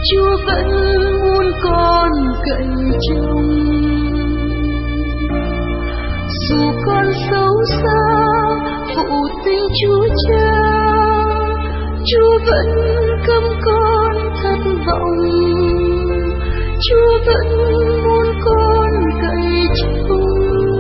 Chúa vẫn muốn con cậy trông. Dù con xấu xa phụ tình Chúa Cha, Chúa vẫn cấm con thất vọng. Chúa vẫn muốn con cậy trông.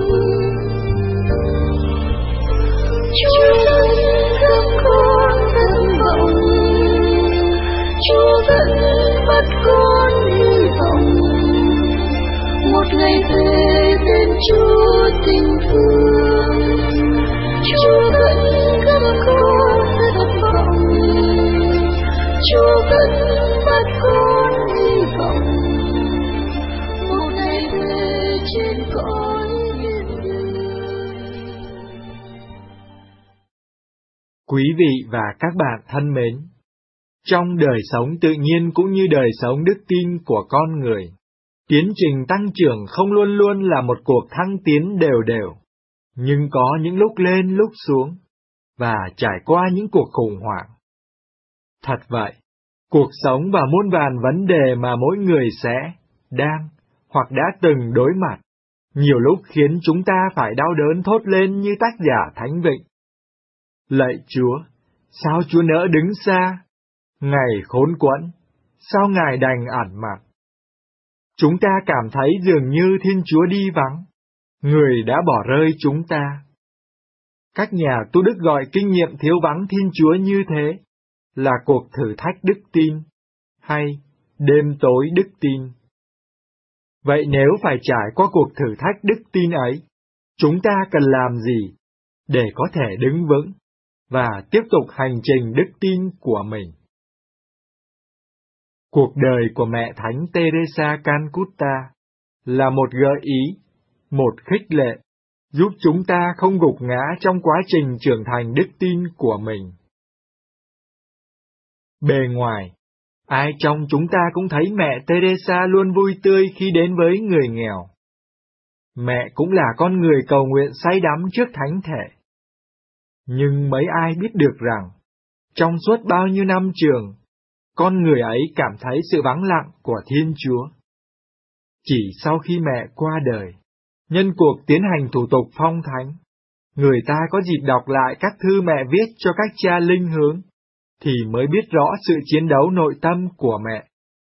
Chúa vẫn cấm con thất vọng. Chúa vẫn bắt con hy vọng một ngày về bên Chúa tình thương. Chúa vẫn cấm con thất vọng. Chúa vẫn bắt con hy vọng một ngày về trên cõi yên đời. Quý vị và các bạn thân mến, trong đời sống tự nhiên cũng như đời sống đức tin của con người, tiến trình tăng trưởng không luôn luôn là một cuộc thăng tiến đều đều, nhưng có những lúc lên lúc xuống, và trải qua những cuộc khủng hoảng. Thật vậy, cuộc sống và muôn vàn vấn đề mà mỗi người sẽ, đang, hoặc đã từng đối mặt, nhiều lúc khiến chúng ta phải đau đớn thốt lên như tác giả Thánh Vịnh. Lạy Chúa, sao Chúa nỡ đứng xa? Ngày khốn quẫn, sao Ngài đành ẩn mặt? Chúng ta cảm thấy dường như Thiên Chúa đi vắng, Người đã bỏ rơi chúng ta. Các nhà tu đức gọi kinh nghiệm thiếu vắng Thiên Chúa như thế là cuộc thử thách đức tin, hay đêm tối đức tin. Vậy nếu phải trải qua cuộc thử thách đức tin ấy, chúng ta cần làm gì để có thể đứng vững và tiếp tục hành trình đức tin của mình? Cuộc đời của mẹ Thánh Teresa Calcutta là một gợi ý, một khích lệ, giúp chúng ta không gục ngã trong quá trình trưởng thành đức tin của mình. Bề ngoài, ai trong chúng ta cũng thấy mẹ Teresa luôn vui tươi khi đến với người nghèo. Mẹ cũng là con người cầu nguyện say đắm trước thánh thể. Nhưng mấy ai biết được rằng, trong suốt bao nhiêu năm trường, con người ấy cảm thấy sự vắng lặng của Thiên Chúa. Chỉ sau khi mẹ qua đời, nhân cuộc tiến hành thủ tục phong thánh, người ta có dịp đọc lại các thư mẹ viết cho các cha linh hướng, thì mới biết rõ sự chiến đấu nội tâm của mẹ.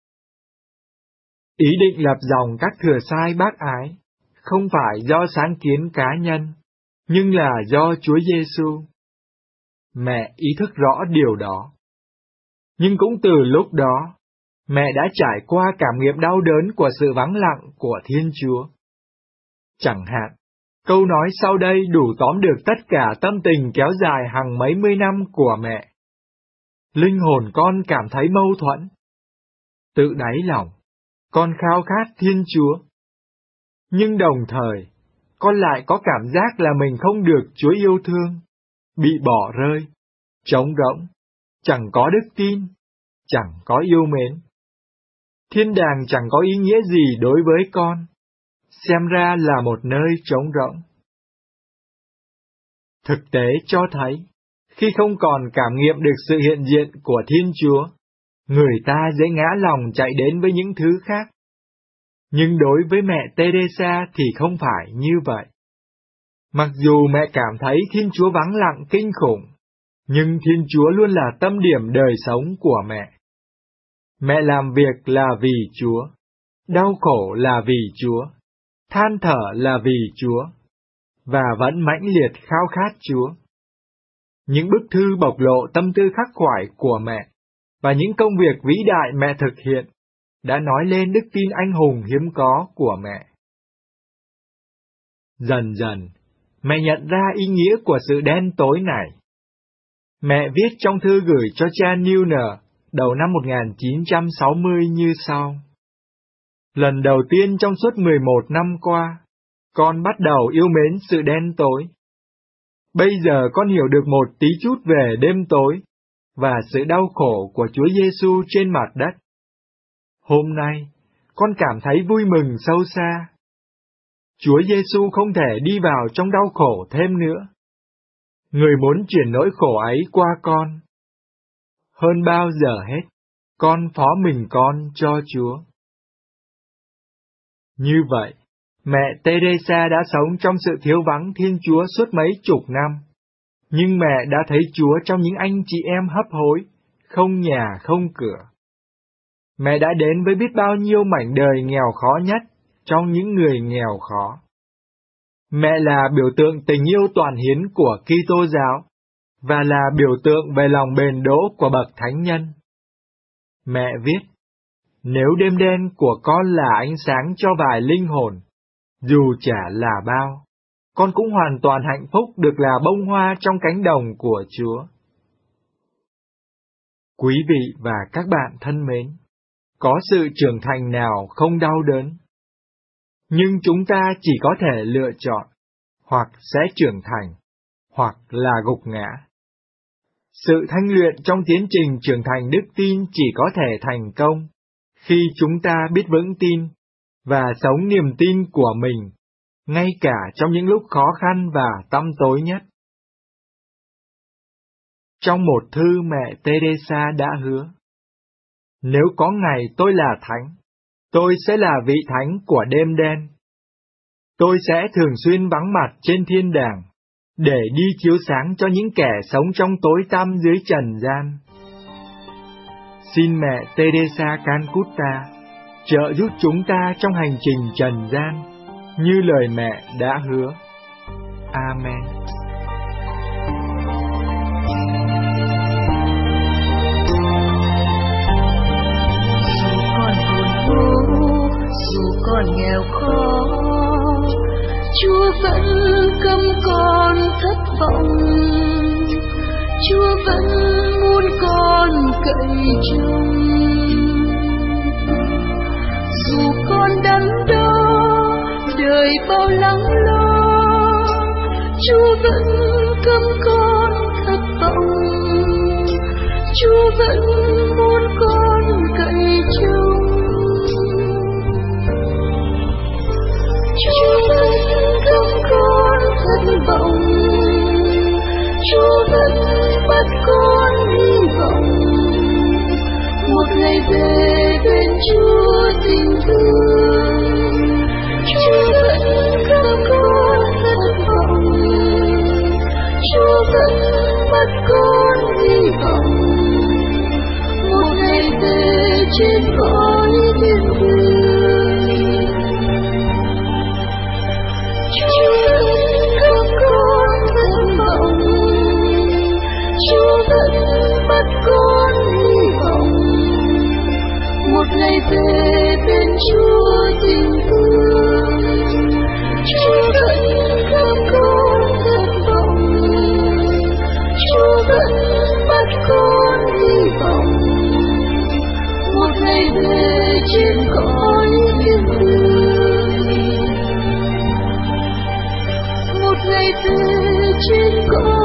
Ý định lập dòng các thừa sai bác ái không phải do sáng kiến cá nhân, nhưng là do Chúa Giêsu. Mẹ ý thức rõ điều đó. Nhưng cũng từ lúc đó, mẹ đã trải qua cảm nghiệm đau đớn của sự vắng lặng của Thiên Chúa. Chẳng hạn, câu nói sau đây đủ tóm được tất cả tâm tình kéo dài hàng mấy mươi năm của mẹ. Linh hồn con cảm thấy mâu thuẫn. Tự đáy lòng, con khao khát Thiên Chúa. Nhưng đồng thời, con lại có cảm giác là mình không được Chúa yêu thương, bị bỏ rơi, trống rỗng, chẳng có đức tin, chẳng có yêu mến. Thiên đàng chẳng có ý nghĩa gì đối với con, xem ra là một nơi trống rỗng. Thực tế cho thấy, khi không còn cảm nghiệm được sự hiện diện của Thiên Chúa, người ta dễ ngã lòng chạy đến với những thứ khác. Nhưng đối với mẹ Teresa thì không phải như vậy. Mặc dù mẹ cảm thấy Thiên Chúa vắng lặng kinh khủng, nhưng Thiên Chúa luôn là tâm điểm đời sống của mẹ. Mẹ làm việc là vì Chúa, đau khổ là vì Chúa, than thở là vì Chúa, và vẫn mãnh liệt khao khát Chúa. Những bức thư bộc lộ tâm tư khắc khoải của mẹ, và những công việc vĩ đại mẹ thực hiện, đã nói lên đức tin anh hùng hiếm có của mẹ. Dần dần, mẹ nhận ra ý nghĩa của sự đen tối này. Mẹ viết trong thư gửi cho cha Newner đầu năm 1960 như sau. Lần đầu tiên trong suốt 11 năm qua, con bắt đầu yêu mến sự đen tối. Bây giờ con hiểu được một tí chút về đêm tối và sự đau khổ của Chúa Giêsu trên mặt đất. Hôm nay, con cảm thấy vui mừng sâu xa. Chúa Giêsu không thể đi vào trong đau khổ thêm nữa. Người muốn chuyển nỗi khổ ấy qua con. Hơn bao giờ hết, con phó mình con cho Chúa. Như vậy, mẹ Teresa đã sống trong sự thiếu vắng Thiên Chúa suốt mấy chục năm, nhưng mẹ đã thấy Chúa trong những anh chị em hấp hối, không nhà không cửa. Mẹ đã đến với biết bao nhiêu mảnh đời nghèo khó nhất trong những người nghèo khó. Mẹ là biểu tượng tình yêu toàn hiến của Kitô giáo và là biểu tượng về lòng bền đỗ của bậc thánh nhân. Mẹ viết: nếu đêm đen của con là ánh sáng cho vài linh hồn, dù chả là bao, con cũng hoàn toàn hạnh phúc được là bông hoa trong cánh đồng của Chúa. Quý vị và các bạn thân mến, có sự trưởng thành nào không đau đớn? Nhưng chúng ta chỉ có thể lựa chọn, hoặc sẽ trưởng thành, hoặc là gục ngã. Sự thanh luyện trong tiến trình trưởng thành đức tin chỉ có thể thành công khi chúng ta biết vững tin và sống niềm tin của mình, ngay cả trong những lúc khó khăn và tăm tối nhất. Trong một thư mẹ Teresa đã hứa: nếu có ngày tôi là thánh, tôi sẽ là vị thánh của đêm đen. Tôi sẽ thường xuyên vắng mặt trên thiên đàng, để đi chiếu sáng cho những kẻ sống trong tối tăm dưới trần gian. Xin mẹ Teresa Calcutta trợ giúp chúng ta trong hành trình trần gian, như lời mẹ đã hứa. Amen. Dù con nghèo khó, Chúa vẫn cấm con thất vọng. Chúa vẫn muốn con cậy trông. Dù con đắn đo đời bao lắng lo, Chúa vẫn cấm con thất vọng. Chúa vẫn muốn con cậy trông. Chúa vẫn cấm con thất vọng. Chúa vẫn bắt con hy vọng. Một ngày về bên Chúa tình thương. Chúa vẫn cấm con thất vọng. Chúa vẫn bắt con hy vọng. Một ngày về trên cõi thiên đường. Chúa vẫn cấm con thất vọng. Chúa vẫn bắt con hy vọng. Một ngày về bên Chúa tình thương. Chúa vẫn cấm con thất vọng. Chúa vẫn bắt con hy vọng. Một ngày về trên cõi thiên đường. Một ngày về trên cõi